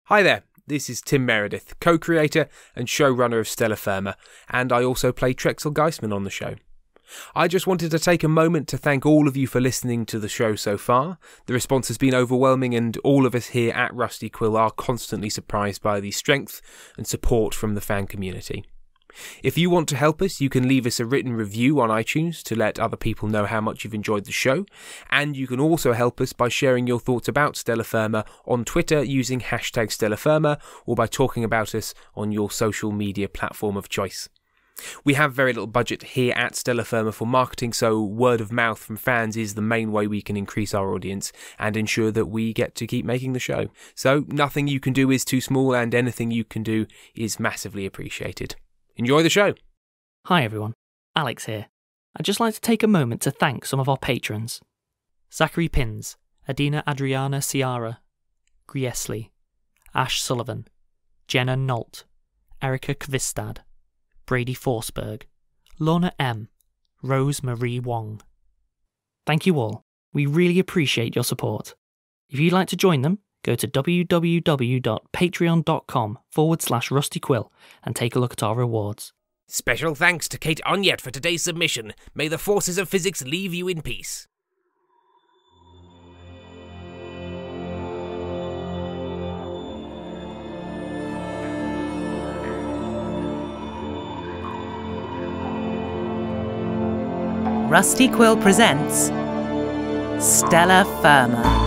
Hi there, this is Tim Meredith, co-creator and showrunner of Stellar Firma, and I also play Trexel Geisman on the show. I just wanted to take a moment to thank all of you for listening to the show so far. The response has been overwhelming, and all of us here at Rusty Quill are constantly surprised by the strength and support from the fan community. If you want to help us, you can leave us a written review on iTunes to let other people know how much you've enjoyed the show, and you can also help us by sharing your thoughts about Stellar Firma on Twitter using hashtag Stellar Firma, or by talking about us on your social media platform of choice. We have very little budget here at Stellar Firma for marketing, so word of mouth from fans is the main way we can increase our audience and ensure that we get to keep making the show. So nothing you can do is too small, and anything you can do is massively appreciated. Enjoy the show. Hi everyone, Alex here. I'd just like to take a moment to thank some of our patrons. Zachary Pins, Adina Adriana Ciara, Griesli, Ash Sullivan, Jenna Nolt, Erica Kvistad, Brady Forsberg, Lorna M, Rose Marie Wong. Thank you all. We really appreciate your support. If you'd like to join them, go to www.patreon.com/rustyquill and take a look at our rewards. Special thanks to Kate Onyet for today's submission. May the forces of physics leave you in peace. Rusty Quill presents Stellar Firma.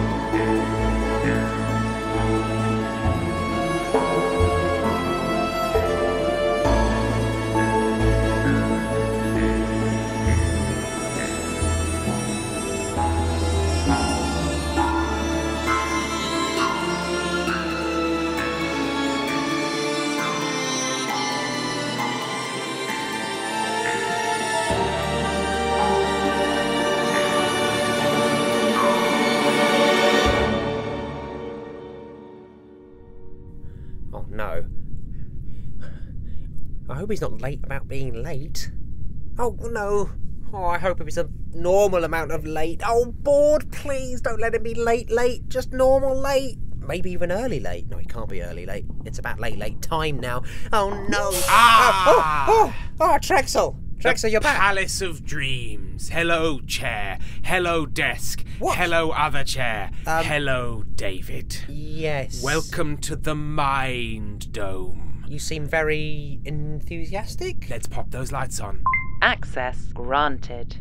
I hope he's not late about being late. Oh, no. Oh, I hope it was a normal amount of late. Oh, bored, please don't let him be late. Just normal late. Maybe even early late. No, he can't be early late. It's about late time now. Oh, no. Trexel. Trexel, you're back. Palace of Dreams. Hello, chair. Hello, desk. What? Hello, other chair. Hello, David. Yes. Welcome to the Mind Dome. You seem very enthusiastic. Let's pop those lights on. Access granted.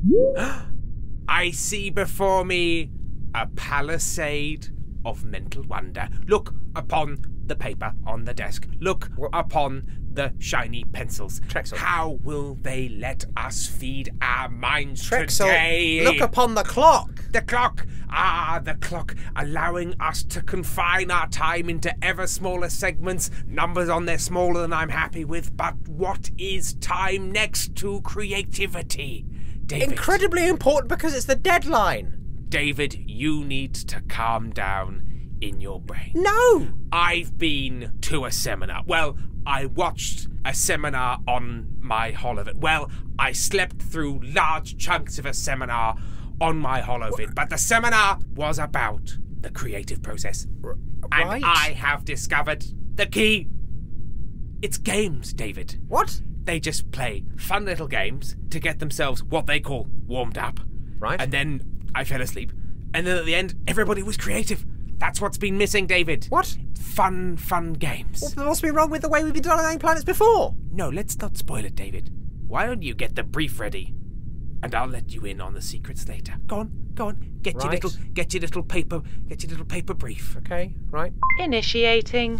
I see before me a palisade of mental wonder. Look upon the paper on the desk. Look upon the shiny pencils. Trexel. How will they let us feed our minds Trexel, today? look upon the clock. The clock. The clock, allowing us to confine our time into ever smaller segments. Numbers on there smaller than I'm happy with, but what is time next to creativity? David. Incredibly important because it's the deadline. David, you need to calm down in your brain. No! I've been to a seminar. Well, I watched a seminar on my HoloVid. Well, I slept through large chunks of a seminar on my HoloVid, but the seminar was about the creative process. Right. And I have discovered the key. It's games, David. What? They just play fun little games to get themselves what they call warmed up. Right. And then I fell asleep. And then at the end, everybody was creative. That's what's been missing, David. What? Fun games. What's been wrong with the way we've been designing planets before? No, let's not spoil it, David. Why don't you get the brief ready? And I'll let you in on the secrets later. Go on. Get your little paper brief. Okay, right. Initiating.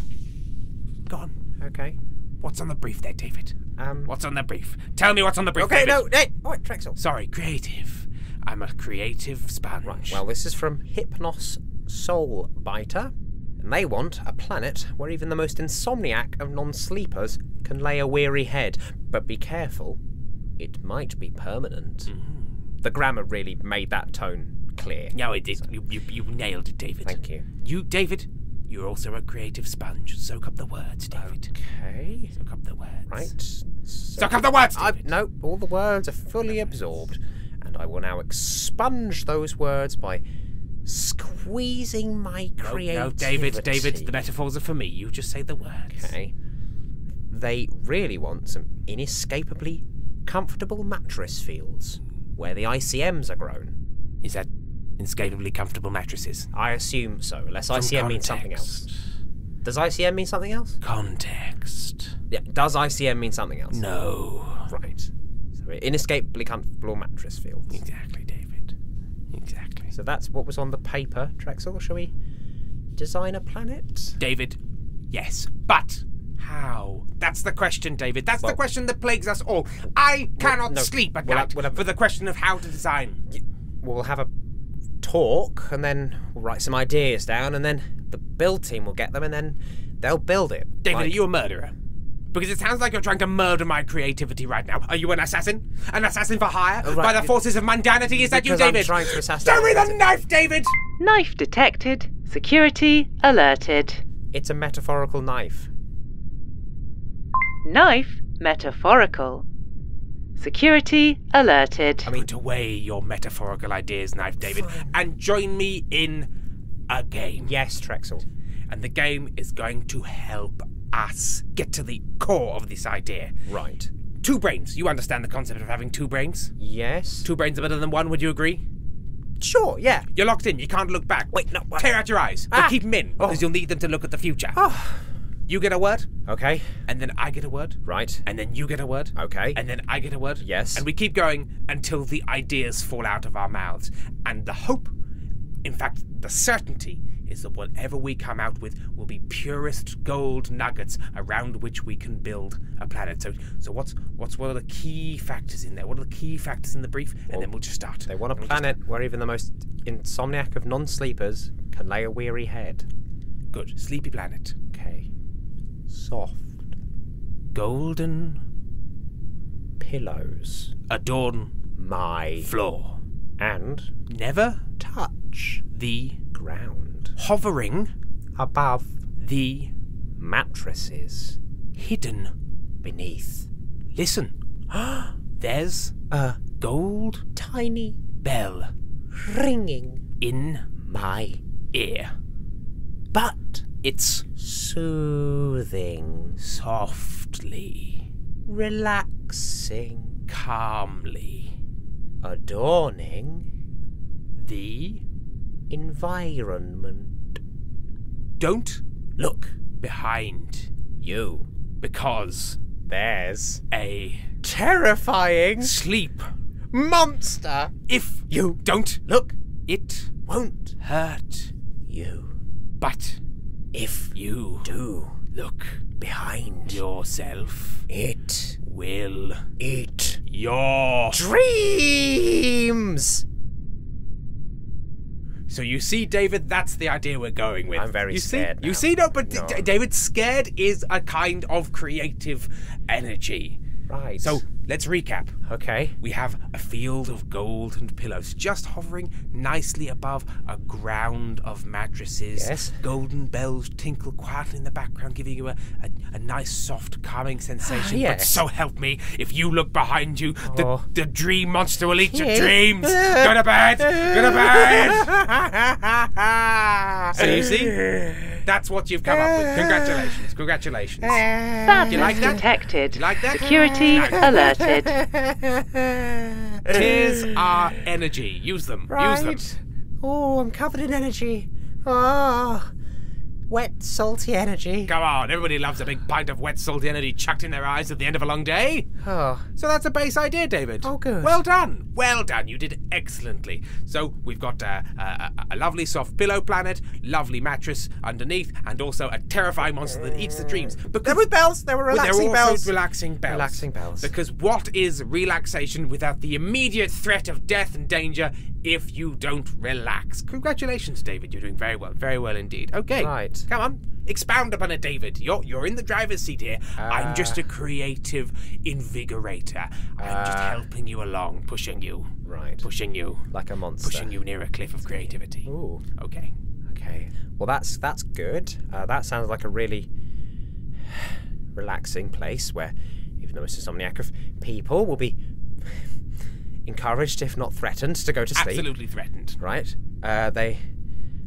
Go on. Okay. What's on the brief there, David? What's on the brief? Tell me what's on the brief, okay, David. Hey, wait, Trexel. Sorry, creative. I'm a creative sponge. Right, well, this is from Hypnos Soul Biter, and they want a planet where even the most insomniac of non-sleepers can lay a weary head. But be careful, it might be permanent. Mm. The grammar really made that tone clear. No, it did. You nailed it, David. Thank you. David, you're also a creative sponge. Soak up the words, David. Okay. Soak up the words. Right. Soak up the words, David. No, all the words are fully absorbed, and I will now expunge those words by Squeezing my creativity. No, David, the metaphors are for me. You just say the words. Okay. They really want some inescapably comfortable mattress fields where the ICMs are grown. Is that inescapably comfortable mattresses? I assume so, unless From ICM means something else. Does ICM mean something else? Context. Yeah, does ICM mean something else? No. Right. So inescapably comfortable mattress fields. Exactly, David. Exactly. So that's what was on the paper, Trexel. Shall we design a planet? David, yes. But how? That's the question, David. That's the question that plagues us all. I cannot sleep at night for the question of how to design. We'll have a talk, and then we'll write some ideas down, and then the build team will get them, and then they'll build it. David, are you a murderer? Because it sounds like you're trying to murder my creativity right now. Are you an assassin? An assassin for hire? By the forces of mundanity? Is that you, David? I'm trying to assassinate. Show me the knife, David! Knife detected. Security alerted. It's a metaphorical knife. Knife metaphorical. Security alerted. Put away your metaphorical ideas, Knife David, and join me in a game. Yes, Trexel. And the game is going to help us get to the core of this idea. Right. 2 brains. You understand the concept of having 2 brains? Yes. 2 brains are better than 1, would you agree? Sure, yeah. You're locked in. You can't look back. Wait, no. What? Tear out your eyes. But keep them in, because you'll need them to look at the future. You get a word. Okay. And then I get a word. Right. And then you get a word. Okay. And then I get a word. Yes. And we keep going until the ideas fall out of our mouths. And the hope, in fact, the certainty, is that whatever we come out with will be purest gold nuggets around which we can build a planet. So what are the key factors in there? What are the key factors in the brief? And then we'll just start. They want a planet where even the most insomniac of non-sleepers can lay a weary head. Good. Sleepy planet. Okay. Soft. Golden pillows adorn my floor. And never touch the ground. Hovering above the mattresses. Hidden beneath. Listen. There's a gold tiny bell ringing in my ear. But it's soothing, softly, relaxing, calmly, adorning the environment. Don't look behind you, because there's a terrifying sleep monster. If you don't look, it won't hurt you. But if you do look behind yourself, it will eat your dreams. So you see, David, that's the idea we're going with. I'm very scared now. You see, David, scared is a kind of creative energy. Right. So let's recap. Okay. We have a field of gold and pillows just hovering nicely above a ground of mattresses. Yes. Golden bells tinkle quietly in the background, giving you a nice, soft, calming sensation. Yes. But so help me, if you look behind you, the dream monster will eat your dreams. Go to bed. Go to bed. So you see, that's what you've come up with. Congratulations. Badness you like that? detected. You like that? Security alerted. Tears are energy. Use them. Right. Use them. Oh, I'm covered in energy. Oh, wet, salty energy. Come on, everybody loves a big pint of wet, salty energy chucked in their eyes at the end of a long day. Oh. So that's a base idea, David. Oh, good. Well done. Well done. You did excellently. So we've got a lovely soft pillow planet, lovely mattress underneath, and also a terrifying monster that eats the dreams. There were bells. There were relaxing bells. Relaxing bells. Relaxing bells. Because what is relaxation without the immediate threat of death and danger if you don't relax? Congratulations, David. You're doing very well. Very well indeed. Okay. Right. Come on. Expound upon it, David. You're in the driver's seat here. I'm just a creative invigorator. I'm just helping you along, pushing you. Right. Pushing you. Like a monster. Pushing you near a cliff of creativity. Ooh. Okay. Well, that's good. That sounds like a really relaxing place where even the most insomniac of people will be encouraged, if not threatened, to go to sleep. Absolutely threatened. Right. They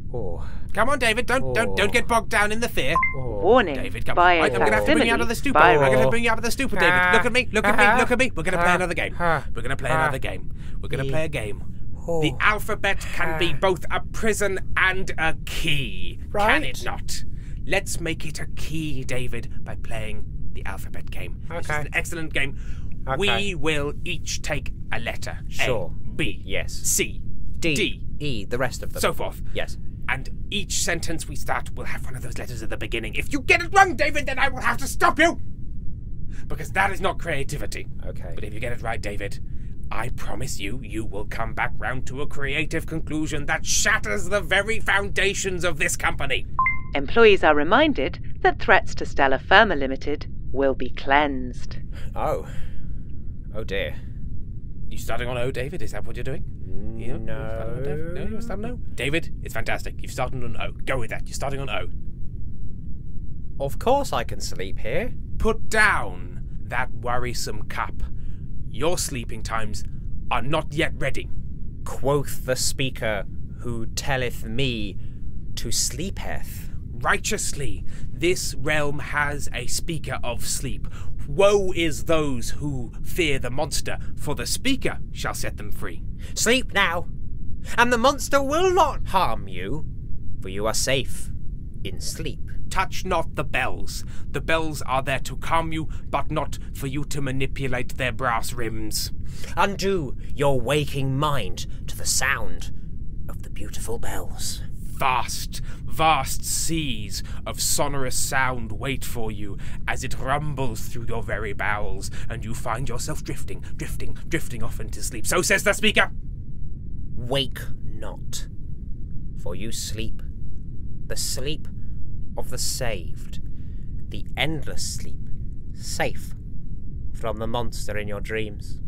Oh. Come on, David. Don't get bogged down in the fear. Oh. Warning. David, come. By I'm going to have to bring you out of the stupor. I'm going to bring you out of the stupor, David. Look at me. Look at me. Look at me. We're going to play another game. We're going to play another game. We're going to play a game. The alphabet can be both a prison and a key. Right. Can it not? Let's make it a key, David, by playing the alphabet game. This is an excellent game. Okay. We will each take a letter. Sure. A, B. Yes. C. D. E. The rest of them. So forth. Yes. And each sentence we start will have one of those letters at the beginning. If you get it wrong, David, then I will have to stop you! Because that is not creativity. Okay. But if you get it right, David, I promise you, you will come back round to a creative conclusion that shatters the very foundations of this company. Employees are reminded that threats to Stella Firma Limited will be cleansed. Oh. Oh dear. You starting on O, David? Is that what you're doing? No, you're starting on O. David, it's fantastic. You've started on O. Go with that. You're starting on O. Of course I can sleep here. Put down that worrisome cup. Your sleeping times are not yet ready. Quoth the speaker who telleth me to sleepeth. Righteously, this realm has a speaker of sleep. Woe is those who fear the monster, for the speaker shall set them free. Sleep now, and the monster will not harm you, for you are safe in sleep. Touch not the bells. The bells are there to calm you, but not for you to manipulate their brass rims. Undo your waking mind to the sound of the beautiful bells. Vast seas of sonorous sound wait for you as it rumbles through your very bowels, and you find yourself drifting off into sleep. So says the speaker. Wake not, for you sleep the sleep of the saved, the endless sleep, safe from the monster in your dreams.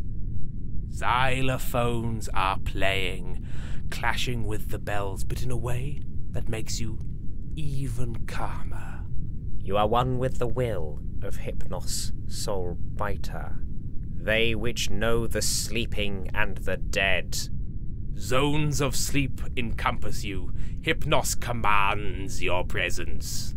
Xylophones are playing, clashing with the bells, but in a way that makes you even calmer. You are one with the will of Hypnos Soul Biter, they which know the sleeping and the dead. Zones of sleep encompass you. Hypnos commands your presence.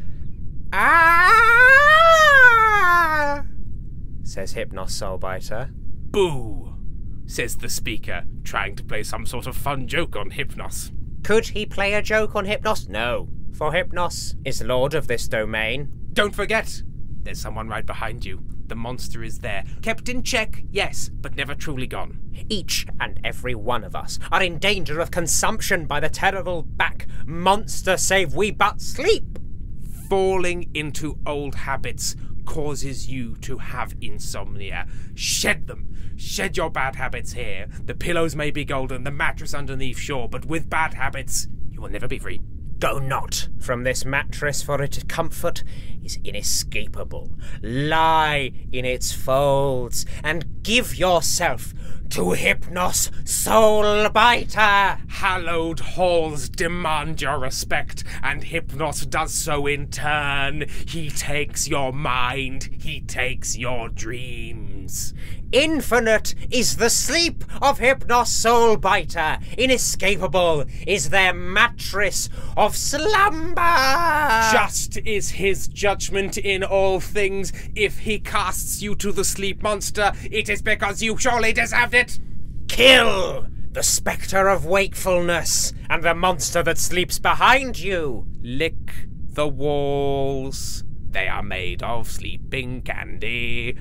Ah! Says Hypnos Soulbiter. Boo! Says the speaker, trying to play some sort of fun joke on Hypnos. Could he play a joke on Hypnos? No, for Hypnos is lord of this domain. Don't forget, there's someone right behind you. The monster is there. Kept in check, yes, but never truly gone. Each and every one of us are in danger of consumption by the terrible back monster, save we but sleep. Falling into old habits causes you to have insomnia. Shed them. Shed your bad habits here. The pillows may be golden, the mattress underneath, sure, but with bad habits, you will never be free. Go not from this mattress, for its comfort is inescapable. Lie in its folds, and give yourself to Hypnos Soulbiter. Hallowed halls demand your respect, and Hypnos does so in turn. He takes your mind, he takes your dreams. Infinite is the sleep of Hypnos Soulbiter. Inescapable is their mattress of slumber. Just is his judgment in all things. If he casts you to the sleep monster, it is because you surely deserved it. Kill the spectre of wakefulness and the monster that sleeps behind you. Lick the walls. They are made of sleeping candy.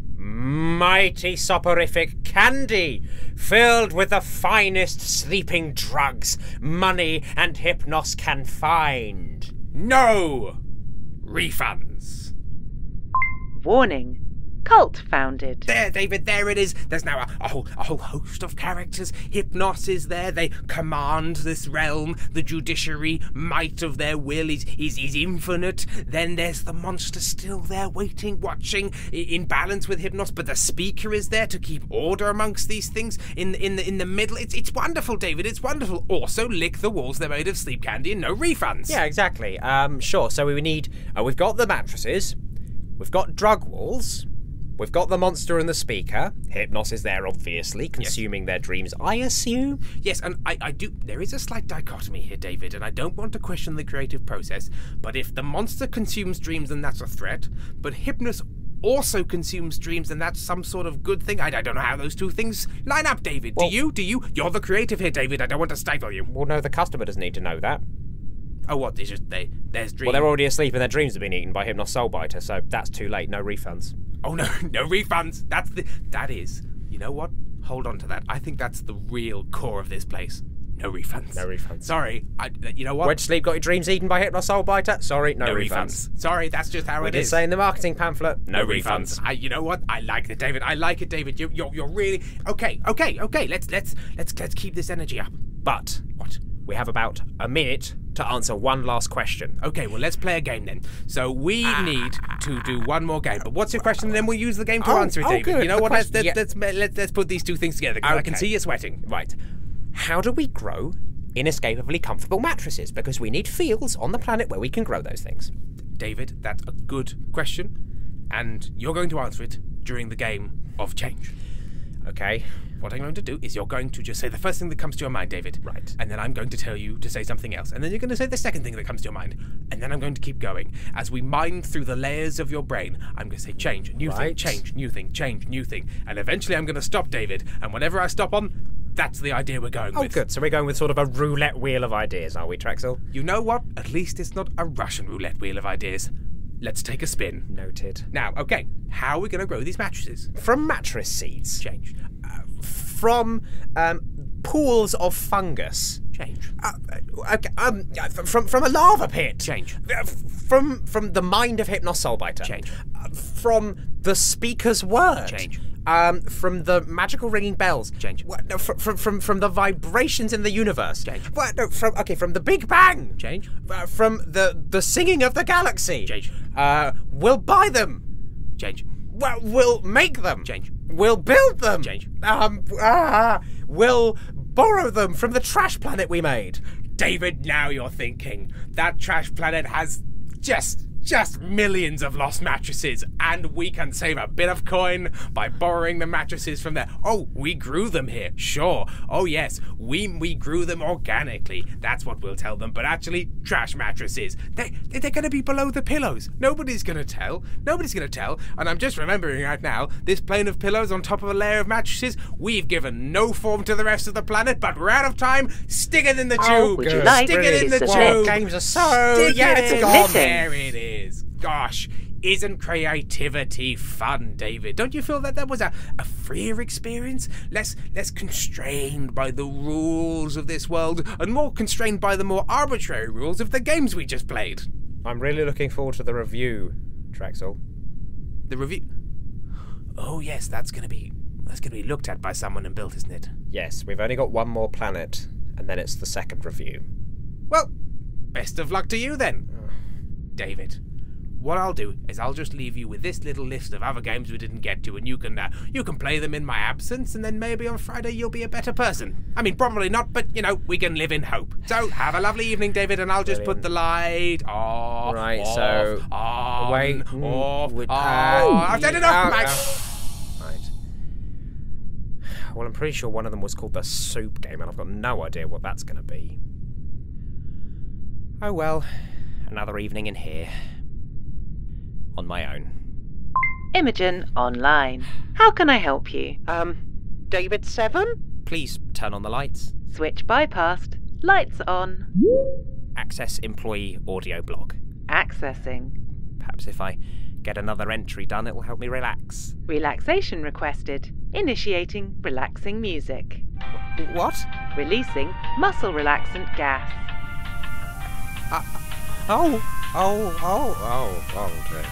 Mighty soporific candy, filled with the finest sleeping drugs money and Hypnos can find. No refunds. Warning. Cult founded. There, David, there it is. There's now a whole host of characters. Hypnos is there. They command this realm. The judiciary might of their will is infinite. Then there's the monster still there, waiting, watching, in balance with Hypnos. But the speaker is there to keep order amongst these things. In the middle, it's wonderful, David. It's wonderful. Also, lick the walls. They're made of sleep candy and no refunds. Yeah, exactly. Sure. So we need. We've got the mattresses. We've got drug walls. we've got the monster and the speaker. Hypnos is there, obviously, consuming their dreams, I assume. Yes, and I do. There is a slight dichotomy here, David, and I don't want to question the creative process, but if the monster consumes dreams, then that's a threat. But Hypnos also consumes dreams, and that's some sort of good thing. I don't know how those two things line up, David. Well, Do you? You're the creative here, David. I don't want to stifle you. Well, no, the customer doesn't need to know that. Oh, what? There's dreams. Well, they're already asleep and their dreams have been eaten by Hypnos Soulbiter, so that's too late. No refunds. Oh, no refunds. That is. You know what? Hold on to that. I think that's the real core of this place. No refunds. No refunds. Sorry. You know what? Went to sleep, got your dreams eaten by Hypnos Soulbiter? Sorry, no refunds. Sorry, that's just how it We is. did say in the marketing pamphlet, no refunds. You know what? I like it, David. I like it, David. You're really okay. Let's keep this energy up. But What? we have about a minute to answer one last question. Okay, well, let's play a game then. So we need to do one more game. But what's your question? And then we'll use the game to answer it, David. Good. You know The what? question- Let's put these two things together. 'Cause I can Okay. see you sweating. Right. How do we grow inescapably comfortable mattresses? Because we need fields on the planet where we can grow those things. David, that's a good question, and you're going to answer it during the game of change. Okay. What I'm going to do is you're going to just say the first thing that comes to your mind, David. Right. And then I'm going to tell you to say something else. And then you're going to say the second thing that comes to your mind. And then I'm going to keep going. As we mine through the layers of your brain, I'm going to say change, new thing, Right. change, new thing, change, new thing. And eventually I'm going to stop, David. And whatever I stop on, that's the idea we're going Oh, with. good. So we're going with sort of a roulette wheel of ideas, are we, Trexel? You know what? At least it's not a Russian roulette wheel of ideas. Let's take a spin. Noted. Now, okay, how are we going to grow these mattresses? From mattress seeds. Change. From pools of fungus. Change. From a lava pit. Change. From the mind of Hypnos Soulbiter. Change. From the speaker's word. Change. From the magical ringing bells. Change. What, no, from the vibrations in the universe. Change. What, no, from the Big Bang. Change. From the singing of the galaxy. Change. We'll buy them. Change. Well, we'll make them. Change. We'll build them. Change. We'll borrow them from the trash planet we made. David, now you're thinking. That trash planet has just millions of lost mattresses, and we can save a bit of coin by borrowing the mattresses from there. Oh, we grew them here, sure. Oh yes, we grew them organically. That's what we'll tell them. But actually, trash mattresses. They're going to be below the pillows. Nobody's going to tell. And I'm just remembering right now, this plane of pillows on top of a layer of mattresses. We've given no form to the rest of the planet, but we're out of time. Stick it in the tube. would you like Stick it in to the submit? tube. Games are so... Stick yeah, it it's in. gone. There it is. Gosh, isn't creativity fun, David? Don't you feel that was a freer experience? Less constrained by the rules of this world, and more constrained by the more arbitrary rules of the games we just played. I'm really looking forward to the review, Trexel. The review. Oh yes, that's gonna be looked at by someone and built, isn't it? Yes, we've only got one more planet, and then it's the second review. Well, best of luck to you then, David. What I'll do is I'll just leave you with this little list of other games we didn't get to, and you can play them in my absence, and then maybe on Friday you'll be a better person. I mean, probably not, but we can live in hope. So have a lovely evening, David, and I'll just put the light off. Right, off, so on, wait, off. would- I've done enough. Right. Well, I'm pretty sure one of them was called the Soup Game, and I've got no idea what that's going to be. Oh well, another evening in here. On my own. Imogen Online. How can I help you? David 7? Please turn on the lights. Switch bypassed. Lights on. Access employee audio blog. Accessing. Perhaps if I get another entry done, it will help me relax. Relaxation requested. Initiating relaxing music. What? Releasing muscle relaxant gas. Okay.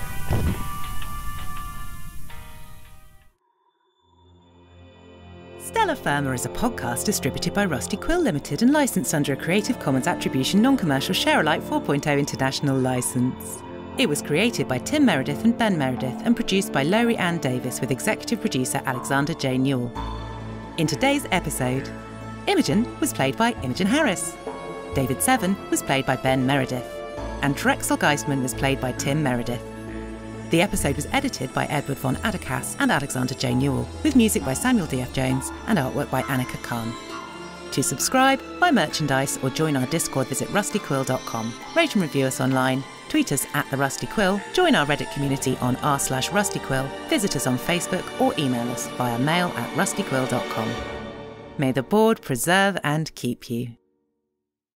Stella Firma is a podcast distributed by Rusty Quill Limited and licensed under a Creative Commons Attribution Non-Commercial Share-alike 4.0 international license. It was created by Tim Meredith and Ben Meredith and produced by Laurie Ann Davis with executive producer Alexander J. Newell. In today's episode, Imogen was played by Imogen Harris, David Seven was played by Ben Meredith, and Trexel Geisman was played by Tim Meredith. The episode was edited by Edward von Adekas and Alexander J. Newell, with music by Samuel D.F. Jones and artwork by Annika Khan. To subscribe, buy merchandise or join our Discord, visit rustyquill.com. Rate and review us online, tweet us at The Rusty Quill, join our Reddit community on r/rustyquill, visit us on Facebook or email us via mail@rustyquill.com. May the board preserve and keep you.